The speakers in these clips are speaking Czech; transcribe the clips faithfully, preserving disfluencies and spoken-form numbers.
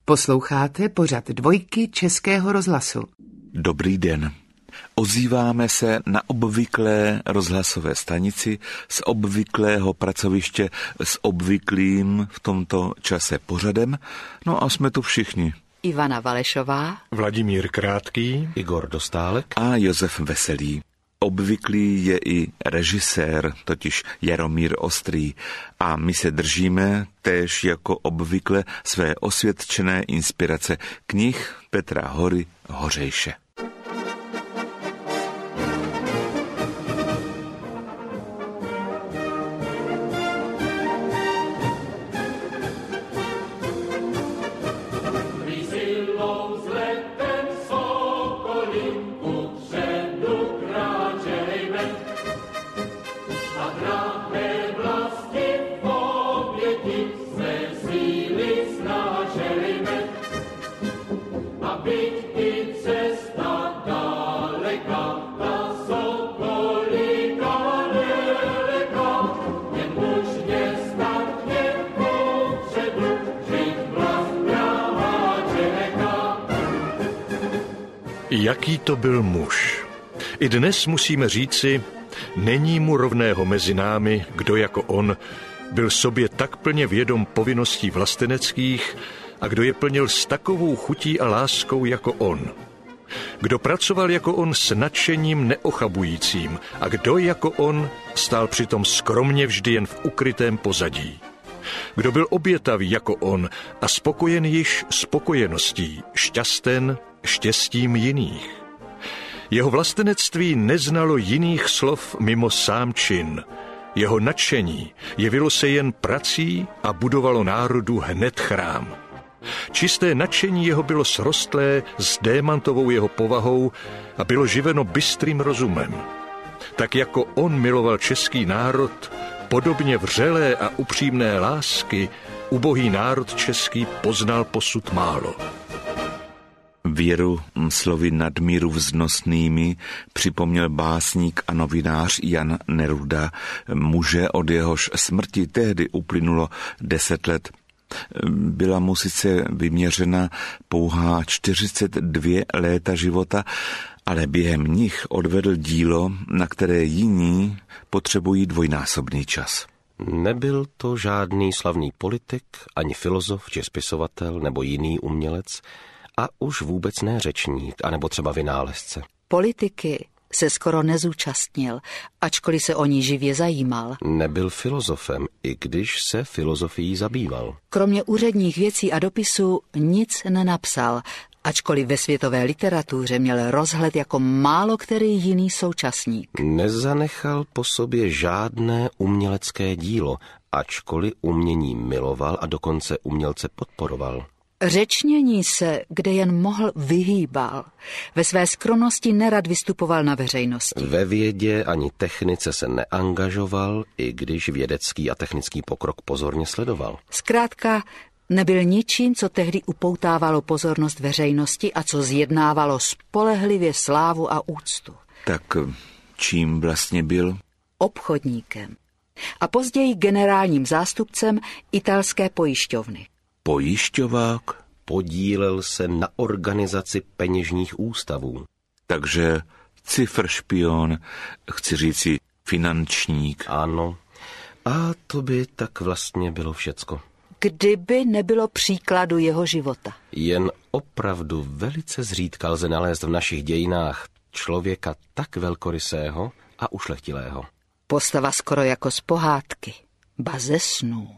Posloucháte pořad Dvojky Českého rozhlasu. Dobrý den. Ozýváme se na obvyklé rozhlasové stanici z obvyklého pracoviště s obvyklým v tomto čase pořadem. No a jsme tu všichni. Ivana Valešová, Vladimír Krátký, Igor Dostálek A Josef Veselý. Obvyklý je i režisér, totiž Jaromír Ostrý. A my se držíme též jako obvykle své osvědčené inspirace knih Petra Hory Hořejše. Jaký to byl muž? I dnes musíme říci, není mu rovného mezi námi, kdo jako on byl sobě tak plně vědom povinností vlasteneckých a kdo je plnil s takovou chutí a láskou jako on. Kdo pracoval jako on s nadšením neochabujícím a kdo jako on stál přitom skromně vždy jen v ukrytém pozadí. Kdo byl obětavý jako on a spokojen již spokojeností, šťasten štěstím jiných. Jeho vlastenectví neznalo jiných slov mimo sám čin. Jeho nadšení jevilo se jen prací a budovalo národu hned chrám. Čisté nadšení jeho bylo srostlé s démantovou jeho povahou a bylo živeno bystrým rozumem. Tak jako on miloval český národ, podobně vřelé a upřímné lásky ubohý národ český poznal posud málo. Věru slovy nadmíru vznosnými připomněl básník a novinář Jan Neruda, muže, od jehož smrti tehdy uplynulo deset let. Byla mu sice vyměřena pouhá čtyřicet dvě léta života, ale během nich odvedl dílo, na které jiní potřebují dvojnásobný čas. Nebyl to žádný slavný politik, ani filozof, či spisovatel, nebo jiný umělec, a už vůbec ne řečník, anebo třeba vynálezce. Politiky se skoro nezúčastnil, ačkoliv se o ní živě zajímal. Nebyl filozofem, i když se filozofií zabýval. Kromě úředních věcí a dopisů nic nenapsal, ačkoliv ve světové literatuře měl rozhled jako málo který jiný současník. Nezanechal po sobě žádné umělecké dílo, ačkoliv umění miloval a dokonce umělce podporoval. Řečnění se, kde jen mohl, vyhýbal. Ve své skromnosti nerad vystupoval na veřejnosti. Ve vědě ani technice se neangažoval, i když vědecký a technický pokrok pozorně sledoval. Zkrátka nebyl ničím, co tehdy upoutávalo pozornost veřejnosti a co zjednávalo spolehlivě slávu a úctu. Tak čím vlastně byl? Obchodníkem. A později generálním zástupcem italské pojišťovny. Pojišťovák? Podílel se na organizaci peněžních ústavů. Takže cifršpion, chci říci finančník. Ano, a to by tak vlastně bylo všecko. Kdyby nebylo příkladu jeho života. Jen opravdu velice zřídka lze nalézt v našich dějinách člověka tak velkorysého a ušlechtilého. Postava skoro jako z pohádky, ba ze snů.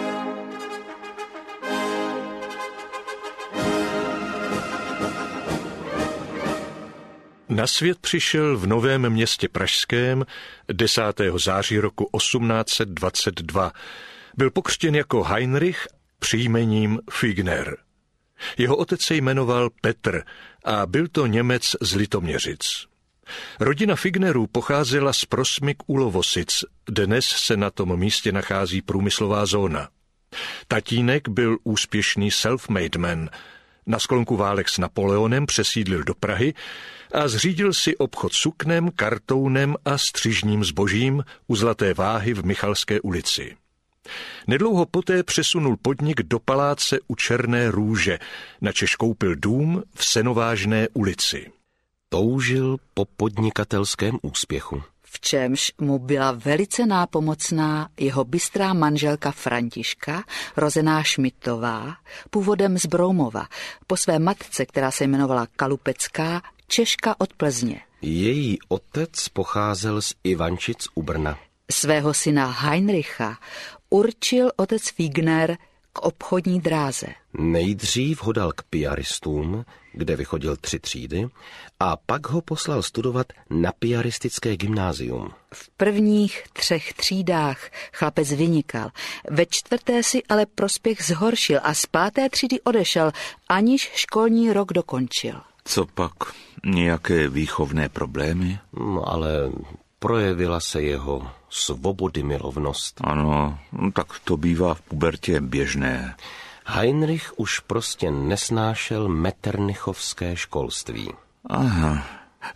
Na svět přišel v Novém Městě pražském desátého září roku osmnáct set dvacet dva. Byl pokřtěn jako Heinrich příjmením Figner. Jeho otec se jmenoval Petr a byl to Němec z Litoměřic. Rodina Fignerů pocházela z Prosmyk u Lovosic, dnes se na tom místě nachází průmyslová zóna. Tatínek byl úspěšný self-made man. Na sklonku válek s Napoleonem přesídlil do Prahy a zřídil si obchod suknem, kartounem a střižním zbožím u Zlaté váhy v Michalské ulici. Nedlouho poté přesunul podnik do paláce u Černé Růže, načež koupil dům v Senovážné ulici. Toužil po podnikatelském úspěchu. V čemž mu byla velice nápomocná jeho bystrá manželka Františka, rozená Šmitová, původem z Broumova, po své matce, která se jmenovala Kalupecká, Češka od Plzně. Její otec pocházel z Ivančic u Brna. Svého syna Heinricha určil otec Figner k obchodní dráze. Nejdřív ho dal k piaristům, kde vychodil tři třídy, a pak ho poslal studovat na piaristické gymnázium. V prvních třech třídách chlapec vynikal, ve čtvrté si ale prospěch zhoršil a z páté třídy odešel, aniž školní rok dokončil. Co pak? Nějaké výchovné problémy? No, ale projevila se jeho svobodymilovnost. Ano, tak to bývá v pubertě běžné. Heinrich už prostě nesnášel metternichovské školství. Aha,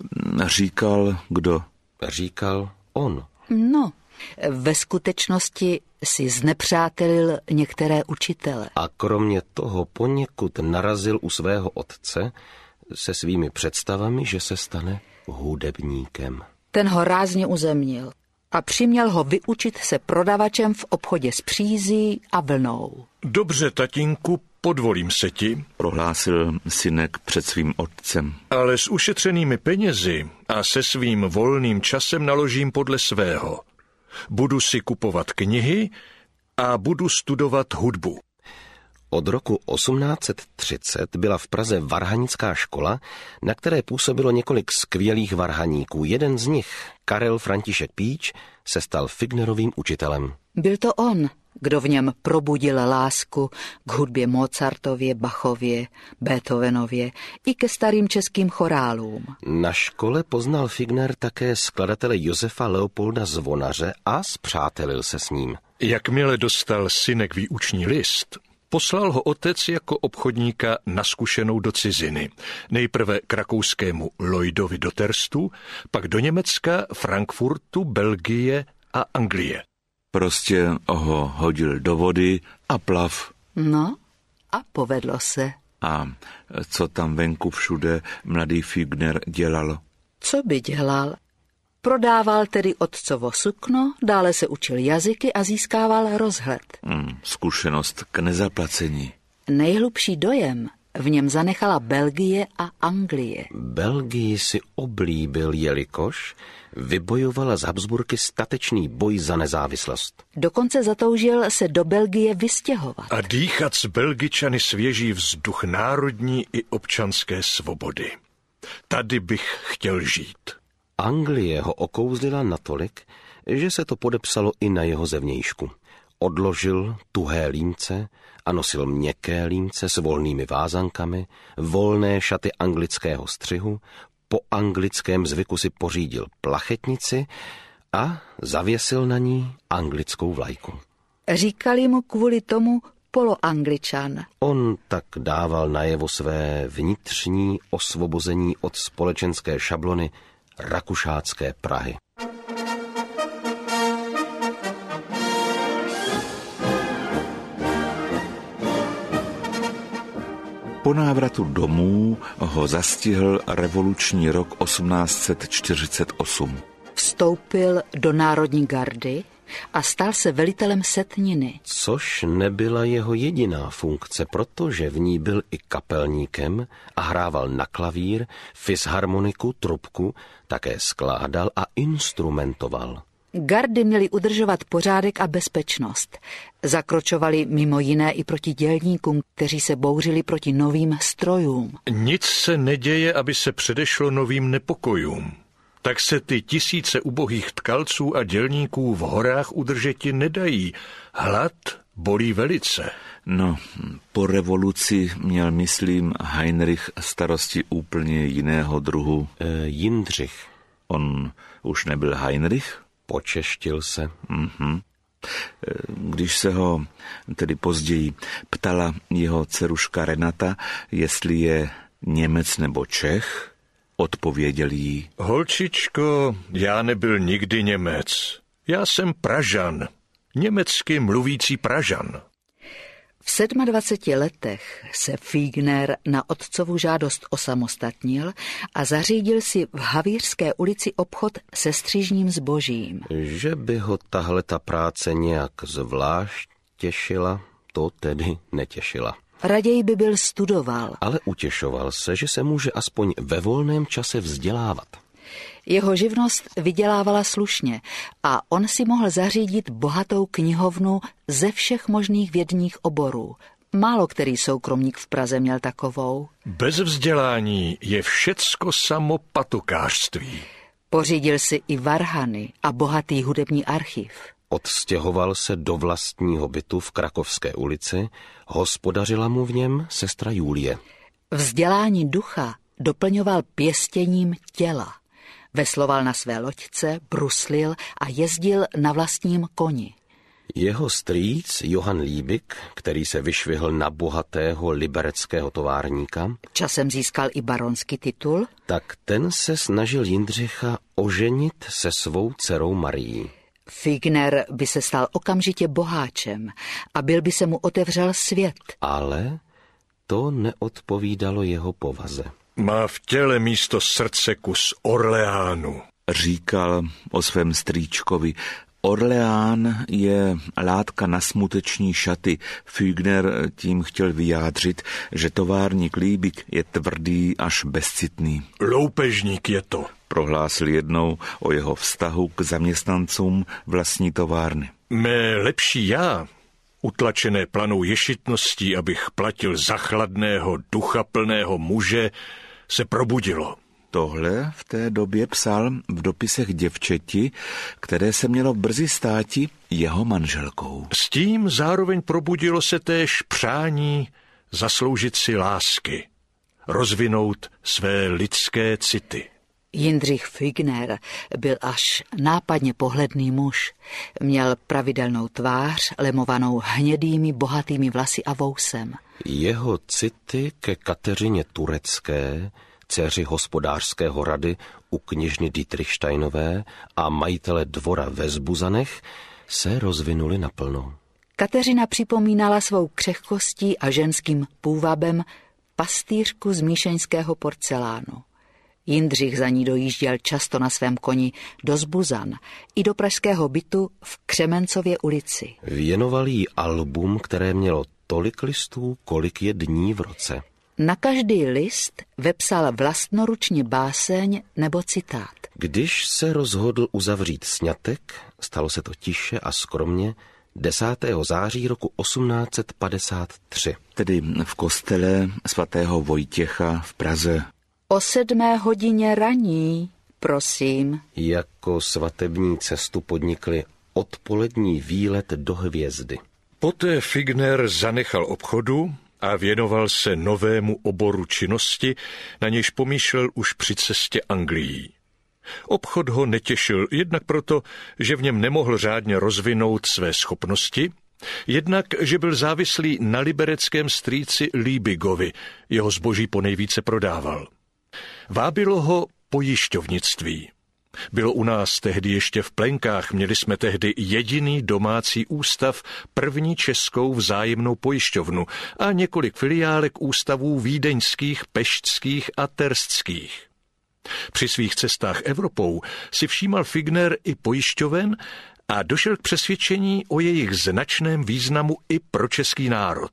říkal kdo? Říkal on. No, ve skutečnosti si znepřátelil některé učitele. A kromě toho poněkud narazil u svého otce se svými představami, že se stane hudebníkem. Ten ho rázně uzemnil a přiměl ho vyučit se prodavačem v obchodě s přízí a vlnou. Dobře, tatínku, podvolím se ti, prohlásil synek před svým otcem. Ale s ušetřenými penězi a se svým volným časem naložím podle svého. Budu si kupovat knihy a budu studovat hudbu. Od roku osmnáct set třicet byla v Praze varhanická škola, na které působilo několik skvělých varhaníků. Jeden z nich, Karel František Píč, se stal Fignerovým učitelem. Byl to on, kdo v něm probudil lásku k hudbě Mozartově, Bachově, Beethovenově i ke starým českým chorálům. Na škole poznal Figner také skladatele Josefa Leopolda Zvonaře a spřátelil se s ním. Jakmile dostal synek výuční list, poslal ho otec jako obchodníka na zkušenou do ciziny. Nejprve k rakouskému Lloydovi do Terstu, pak do Německa, Frankfurtu, Belgie a Anglie. Prostě ho hodil do vody a plav. No a povedlo se. A co tam venku všude mladý Figner dělal? Co by dělal? Prodával tedy otcovo sukno, dále se učil jazyky a získával rozhled. Hmm, zkušenost k nezaplacení. Nejhlubší dojem v něm zanechala Belgie a Anglie. Belgii si oblíbil, jelikož vybojovala z Habsburky statečný boj za nezávislost. Dokonce zatoužil se do Belgie vystěhovat. A dýchat s Belgičany svěží vzduch národní i občanské svobody. Tady bych chtěl žít. Anglie ho okouzlila natolik, že se to podepsalo i na jeho zevnějšku. Odložil tuhé límce a nosil měkké límce s volnými vázankami, volné šaty anglického střihu, po anglickém zvyku si pořídil plachetnici a zavěsil na ní anglickou vlajku. Říkali mu kvůli tomu poloangličan. On tak dával najevo své vnitřní osvobození od společenské šablony rakušácké Prahy. Po návratu domů ho zastihl revoluční rok osmnáct set čtyřicet osm. Vstoupil do Národní gardy a stal se velitelem setniny. Což nebyla jeho jediná funkce, protože v ní byl i kapelníkem a hrával na klavír, fisharmoniku, trubku, také skládal a instrumentoval. Gardy měly udržovat pořádek a bezpečnost. Zakročovali mimo jiné i proti dělníkům, kteří se bouřili proti novým strojům. Nic se neděje, aby se předešlo novým nepokojům. Tak se ty tisíce ubohých tkalců a dělníků v horách udržeti nedají. Hlad bolí velice. No, po revoluci měl, myslím, Heinrich starosti úplně jiného druhu. E, Jindřich. On už nebyl Heinrich? Počeštil se. Mhm. Když se ho tedy později ptala jeho dceruška Renata, jestli je Němec nebo Čech, odpověděl jí: Holčičko, já nebyl nikdy Němec. Já jsem Pražan. německy mluvící Pražan. V dvaceti sedmi letech se Fígner na otcovu žádost osamostatnil a zařídil si v Havířské ulici obchod se střižním zbožím. Že by ho tahle ta práce nějak zvlášť těšila, to tedy netěšila. Raději by byl studoval. Ale utěšoval se, že se může aspoň ve volném čase vzdělávat. Jeho živnost vydělávala slušně a on si mohl zařídit bohatou knihovnu ze všech možných vědních oborů. Málo který soukromník v Praze měl takovou. Bez vzdělání je všecko samo patukářství. Pořídil si i varhany a bohatý hudební archiv. Odstěhoval se do vlastního bytu v Krakovské ulici, hospodařila mu v něm sestra Julie. Vzdělání ducha doplňoval pěstěním těla. Vesloval na své loďce, bruslil a jezdil na vlastním koni. Jeho strýc Johann Liebig, který se vyšvihl na bohatého libereckého továrníka, časem získal i baronský titul, tak ten se snažil Jindřicha oženit se svou dcerou Marií. Fígner by se stal okamžitě boháčem a byl by se mu otevřel svět. Ale to neodpovídalo jeho povaze. Má v těle místo srdce kus Orleánu. Říkal o svém strýčkovi. Orleán je látka na smuteční šaty. Fígner tím chtěl vyjádřit, že továrník Liebig je tvrdý až bezcitný. Loupežník je to, prohlásil jednou o jeho vztahu k zaměstnancům vlastní továrny. Mé lepší já, utlačené planou ješitností, abych platil za chladného, duchaplného muže, se probudilo. Tohle v té době psal v dopisech děvčeti, které se mělo brzy státi jeho manželkou. S tím zároveň probudilo se též přání zasloužit si lásky, rozvinout své lidské city. Jindřich Fígner byl až nápadně pohledný muž. Měl pravidelnou tvář, lemovanou hnědými, bohatými vlasy a vousem. Jeho city ke Kateřině Turecké, dceři hospodářského rady u kněžny Dietrichsteinové a majitele dvora ve Zbuzanech, se rozvinuly naplno. Kateřina připomínala svou křehkostí a ženským půvabem pastýřku z míšeňského porcelánu. Jindřich za ní dojížděl často na svém koni do Zbuzan i do pražského bytu v Křemencově ulici. Věnoval jí album, které mělo tolik listů, kolik je dní v roce. Na každý list vepsal vlastnoručně báseň nebo citát. Když se rozhodl uzavřít sňatek, stalo se to tiše a skromně, desátého září roku osmnáct set padesát tři. Tedy v kostele svatého Vojtěcha v Praze. O sedmé hodině raní, prosím. Jako svatební cestu podnikli odpolední výlet do hvězdy. Poté Fígner zanechal obchodu a věnoval se novému oboru činnosti, na nějž pomýšlel už při cestě Anglií. Obchod ho netěšil jednak proto, že v něm nemohl řádně rozvinout své schopnosti, jednak, že byl závislý na libereckém strýci Liebigovi, jeho zboží ponejvíce prodával. Vábilo ho pojišťovnictví. Bylo u nás tehdy ještě v Plenkách, měli jsme tehdy jediný domácí ústav, první českou vzájemnou pojišťovnu a několik filiálek ústavů vídeňských, peštských a terstských. Při svých cestách Evropou si všímal Fígner i pojišťoven a došel k přesvědčení o jejich značném významu i pro český národ.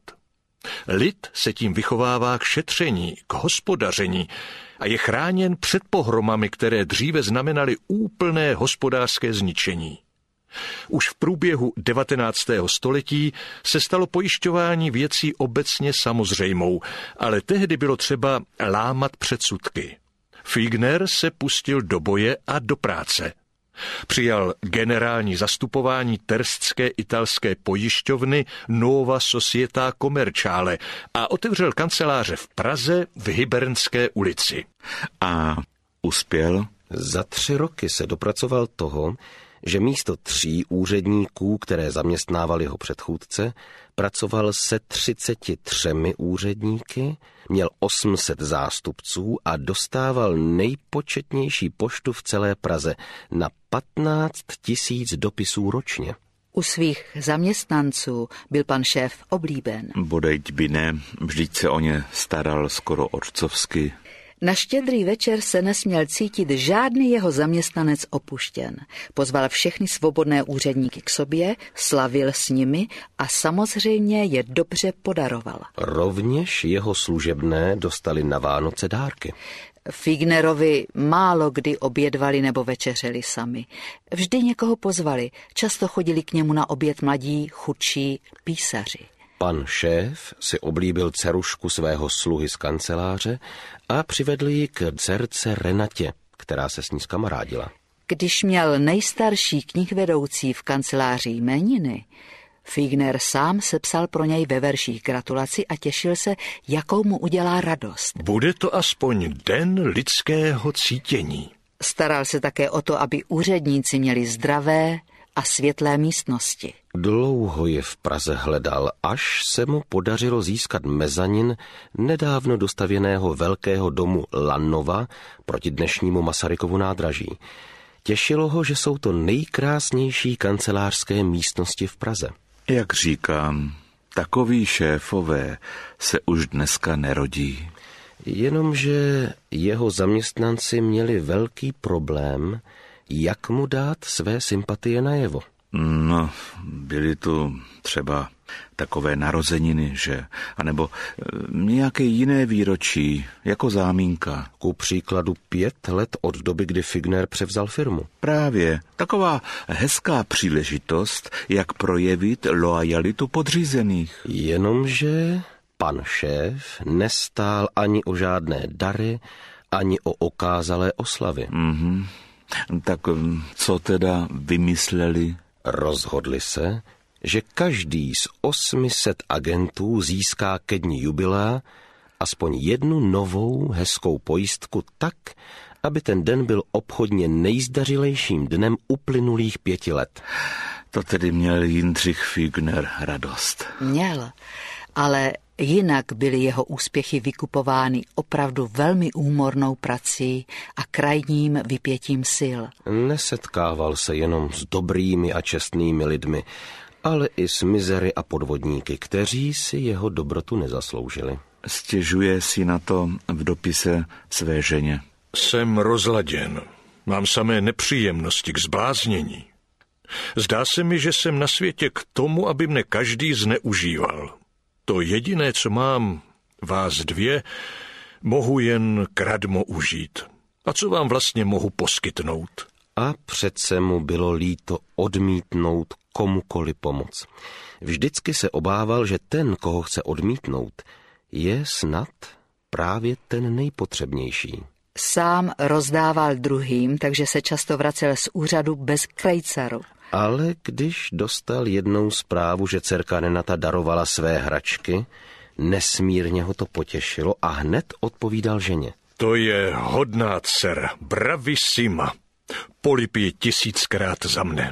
Lid se tím vychovává k šetření, k hospodaření a je chráněn před pohromami, které dříve znamenaly úplné hospodářské zničení. Už v průběhu devatenáctého století se stalo pojišťování věcí obecně samozřejmou, ale tehdy bylo třeba lámat předsudky. Fígner se pustil do boje a do práce. Přijal generální zastupování terstské italské pojišťovny Nuova Società Commerciale a otevřel kanceláře v Praze v Hybernské ulici. A uspěl? Za tři roky se dopracoval toho, že místo tří úředníků, které zaměstnával jeho předchůdce, pracoval se třiceti třemi úředníky, měl osm set zástupců a dostával nejpočetnější poštu v celé Praze na patnáct tisíc dopisů ročně. U svých zaměstnanců byl pan šéf oblíben. Bodejť by ne, vždyť se o ně staral skoro otcovsky. Na Štědrý večer se nesměl cítit žádný jeho zaměstnanec opuštěn. Pozval všechny svobodné úředníky k sobě, slavil s nimi a samozřejmě je dobře podaroval. Rovněž jeho služebné dostali na Vánoce dárky. Fignerovi málo kdy obědvali nebo večeřeli sami. Vždy někoho pozvali, často chodili k němu na oběd mladí, chudší písaři. Pan šéf si oblíbil dcerušku svého sluhy z kanceláře a přivedl ji k dcerce Renatě, která se s ní skamarádila. Když měl nejstarší knihvedoucí v kanceláři jmeniny, Figner sám sepsal pro něj ve verších gratulaci a těšil se, jakou mu udělá radost. Bude to aspoň den lidského cítění. Staral se také o to, aby úředníci měli zdravé a světlé místnosti. Dlouho je v Praze hledal, až se mu podařilo získat mezanin nedávno dostavěného velkého domu Lannova proti dnešnímu Masarykovu nádraží. Těšilo ho, že jsou to nejkrásnější kancelářské místnosti v Praze. Jak říkám, takoví šéfové se už dneska nerodí. Jenomže jeho zaměstnanci měli velký problém, jak mu dát své sympatie najevo. No, byly tu třeba takové narozeniny, že? A nebo e, nějaké jiné výročí, jako zámínka. Ku příkladu pět let od doby, kdy Figner převzal firmu. Právě taková hezká příležitost, jak projevit loajalitu podřízených. Jenomže pan šéf nestál ani o žádné dary, ani o okázalé oslavy. Mhm. Tak co teda vymysleli? Rozhodli se, že každý z osmi set agentů získá ke dni jubilea aspoň jednu novou hezkou pojistku tak, aby ten den byl obchodně nejzdařilejším dnem uplynulých pěti let. To tedy měl Jindřich Figner radost. Měl, ale jinak byly jeho úspěchy vykupovány opravdu velmi úmornou prací a krajním vypětím sil. Nesetkával se jenom s dobrými a čestnými lidmi, ale i s mizery a podvodníky, kteří si jeho dobrotu nezasloužili. Stěžuje si na to v dopise své ženě. Jsem rozladěn. Mám samé nepříjemnosti k zbláznění. Zdá se mi, že jsem na světě k tomu, aby mne každý zneužíval. To jediné, co mám, vás dvě, mohu jen kradmo užít. A co vám vlastně mohu poskytnout? A přece mu bylo líto odmítnout komukoli pomoc. Vždycky se obával, že ten, koho chce odmítnout, je snad právě ten nejpotřebnější. Sám rozdával druhým, takže se často vracel z úřadu bez krejcaru. Ale když dostal jednou zprávu, že dcerka Renata darovala své hračky, nesmírně ho to potěšilo a hned odpovídal ženě. To je hodná dcera, bravissima. Polip ji tisíckrát za mne.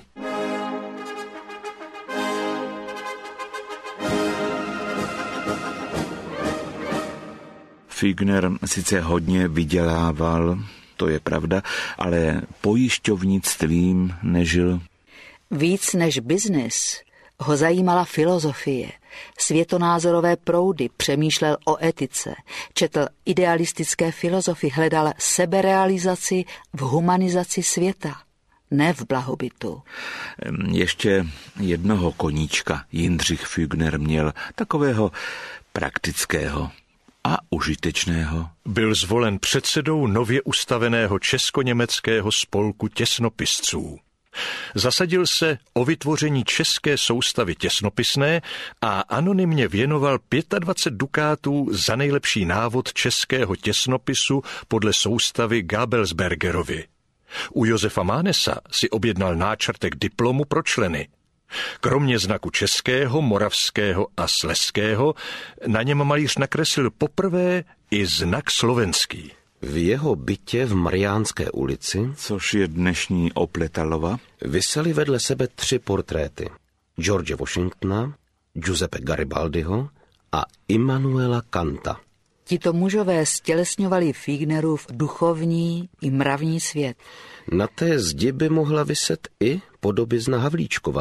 Figner sice hodně vydělával, to je pravda, ale pojišťovnictvím nežil. Víc než biznis ho zajímala filozofie, světonázorové proudy, přemýšlel o etice, četl idealistické filozofy, hledal seberealizaci v humanizaci světa, ne v blahobytu. Ještě jednoho koníčka Jindřich Figner měl, takového praktického a užitečného. Byl zvolen předsedou nově ustaveného česko-německého spolku těsnopisců. Zasadil se o vytvoření české soustavy těsnopisné a anonymně věnoval dvacet pět dukátů za nejlepší návod českého těsnopisu podle soustavy Gabelsbergerovi. U Josefa Mánesa si objednal náčrtek diplomu pro členy. Kromě znaku českého, moravského a slezského na něm malíř nakreslil poprvé i znak slovenský. V jeho bytě v Mariánské ulici, což je dnešní Opletalova, visely vedle sebe tři portréty. George Washingtona, Giuseppe Garibaldiho a Immanuela Kanta. Tito mužové stělesňovali Fignerův duchovní i mravní svět. Na té zdi by mohla viset i podobizna Havlíčkova,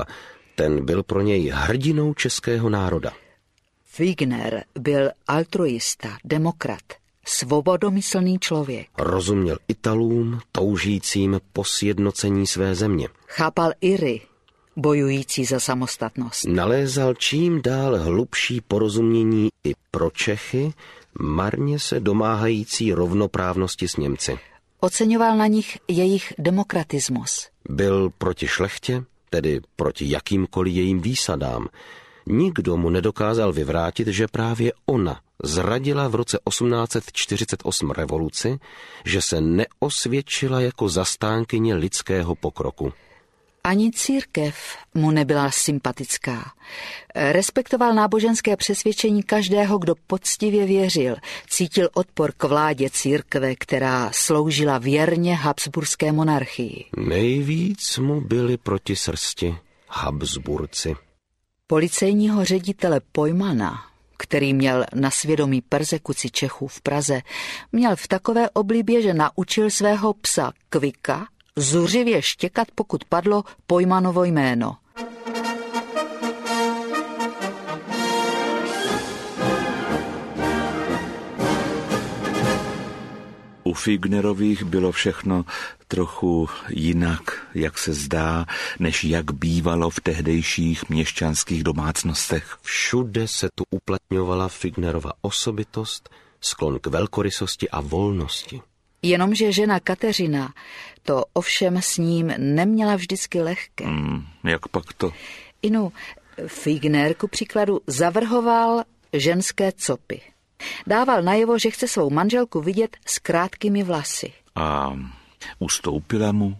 Ten byl pro něj hrdinou českého národa. Figner byl altruista, demokrat, svobodomyslný člověk. Rozuměl Italům, toužícím po sjednocení své země. Chápal Iry, bojující za samostatnost. Nalézal čím dál hlubší porozumění i pro Čechy, marně se domáhající rovnoprávnosti s Němci. Oceňoval na nich jejich demokratismus. Byl proti šlechtě, tedy proti jakýmkoliv jejím výsadám. Nikdo mu nedokázal vyvrátit, že právě ona zradila v roce osmnáct set čtyřicet osm revoluci, že se neosvědčila jako zastánkyně lidského pokroku. Ani církev mu nebyla sympatická. Respektoval náboženské přesvědčení každého, kdo poctivě věřil. Cítil odpor k vládě církve, která sloužila věrně habsburské monarchii. Nejvíc mu byli proti srsti Habsburci. Policejního ředitele Pojmana, který měl na svědomí persekuci Čechů v Praze, měl v takové oblibě, že naučil svého psa Kvika zuřivě štěkat, pokud padlo Pojmanovo jméno. U Fignerových bylo všechno trochu jinak, jak se zdá, než jak bývalo v tehdejších měšťanských domácnostech. Všude se tu uplatňovala Fignerova osobitost, sklon k velkorysosti a volnosti. Jenomže žena Kateřina to ovšem s ním neměla vždycky lehké. Hmm, jak pak to? Inu, Figner ku příkladu zavrhoval ženské copy. Dával najevo, že chce svou manželku vidět s krátkými vlasy. A ustoupila mu?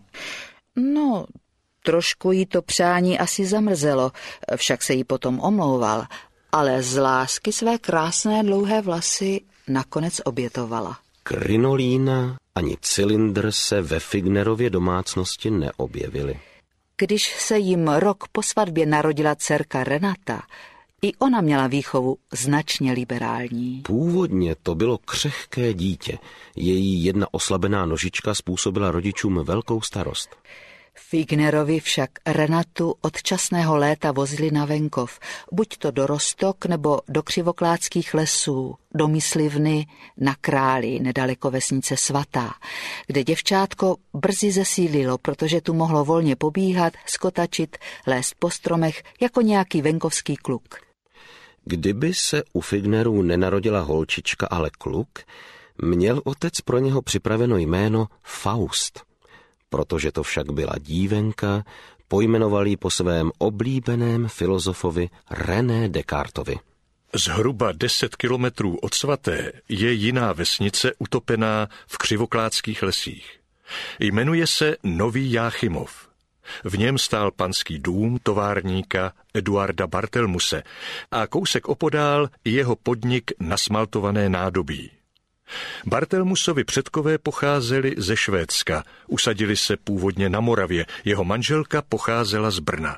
No, trošku jí to přání asi zamrzelo, však se jí potom omlouval, ale z lásky své krásné dlouhé vlasy nakonec obětovala. Krinolína ani cylindr se ve Fignerově domácnosti neobjevily. Když se jim rok po svatbě narodila dcerka Renata, i ona měla výchovu značně liberální. Původně to bylo křehké dítě. Její jedna oslabená nožička způsobila rodičům velkou starost. Fignerovi však Renatu od časného léta vozili na venkov, buď to do Roztok nebo do Křivoklátských lesů, do Myslivny na Králi, nedaleko vesnice Svatá, kde děvčátko brzy zesílilo, protože tu mohlo volně pobíhat, skotačit, lézt po stromech jako nějaký venkovský kluk. Kdyby se u Fignerů nenarodila holčička, ale kluk, měl otec pro něho připraveno jméno Faust. Protože to však byla dívenka, pojmenoval ji po svém oblíbeném filozofovi René Descartovi. Zhruba deset kilometrů od Svaté je jiná vesnice utopená v Křivoklátských lesích. Jmenuje se Nový Jáchymov. V něm stál panský dům továrníka Eduarda Bartelmuse a kousek opodál jeho podnik na smaltované nádobí. Bartelmusovi předkové pocházeli ze Švédska, usadili se původně na Moravě, jeho manželka pocházela z Brna.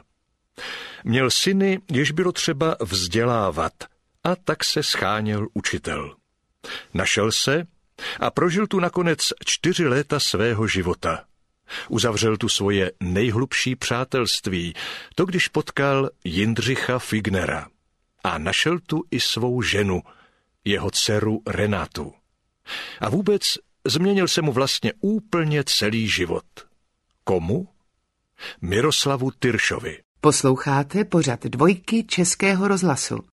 Měl syny, jež bylo třeba vzdělávat, a tak se scháněl učitel. Našel se a prožil tu nakonec čtyři léta svého života. Uzavřel tu svoje nejhlubší přátelství, to když potkal Jindřicha Fignera. A našel tu i svou ženu, jeho dceru Renatu. A vůbec změnil se mu vlastně úplně celý život. Komu? Miroslavu Tyršovi. Posloucháte pořad Dvojky Českého rozhlasu.